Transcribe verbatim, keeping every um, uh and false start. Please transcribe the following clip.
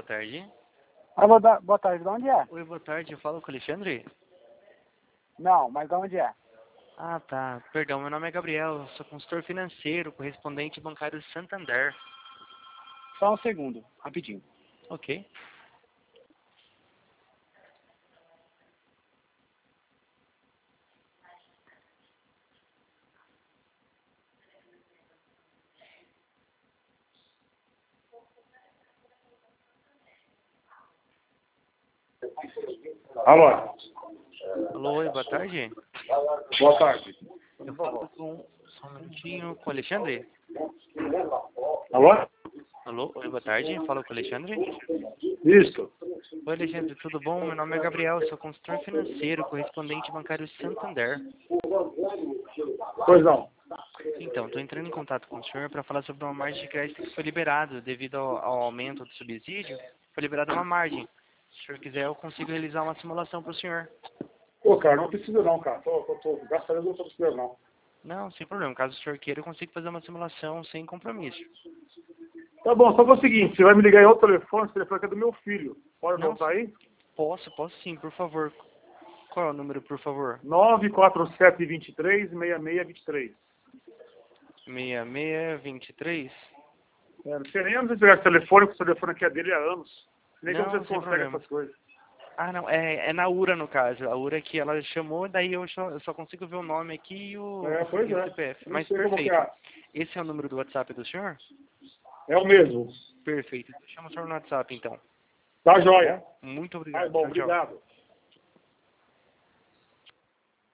tarde. Ah, boa, da- boa tarde, de onde é? Oi, boa tarde, eu falo com o Alexandre? Não, mas de onde é? Ah, tá. Perdão, meu nome é Gabriel, eu sou consultor financeiro, correspondente bancário Santander. Só um segundo, rapidinho. Ok. Alô? Alô, oi, boa tarde. Boa tarde. Eu falo com... Só um minutinho, com o Alexandre? Alô? Alô, oi, boa tarde, eu falo com o Alexandre? Isso. Oi, Alexandre, tudo bom? Meu nome é Gabriel, eu sou consultor financeiro, correspondente bancário Santander. Pois não. Então, estou entrando em contato com o senhor para falar sobre uma margem de crédito que foi liberado devido ao, ao aumento do subsídio. Foi liberada uma margem. Se o senhor quiser, eu consigo realizar uma simulação para o senhor. Pô, cara, não precisa não, cara. Tô, tô, tô, graças a Deus não tô precisando não. Não, sem problema. Caso o senhor queira, eu consigo fazer uma simulação sem compromisso. Tá bom, só que é o seguinte, você vai me ligar em outro telefone, esse telefone aqui é do meu filho. Pode Não, anotar aí? posso, posso sim, por favor. Qual é o número, por favor? nove quatro sete, dois três, seis seis dois três. seis seis dois três? É, não sei nem onde você pegar esse telefone, porque o telefone aqui é dele há anos. Nem como Não, vocês sem conseguem problema. essas coisas. Ah, não, é, é na URA, no caso. A URA que ela chamou, daí eu só, eu só consigo ver o nome aqui e o, É, pois e o é. C P F. Não Mas sei como que perfeito. é. Esse é o número do WhatsApp do senhor? É o mesmo. Perfeito. Chama o senhor no WhatsApp, então. Tá joia. Muito Tá obrigado. bom, Tchau, tchau. obrigado.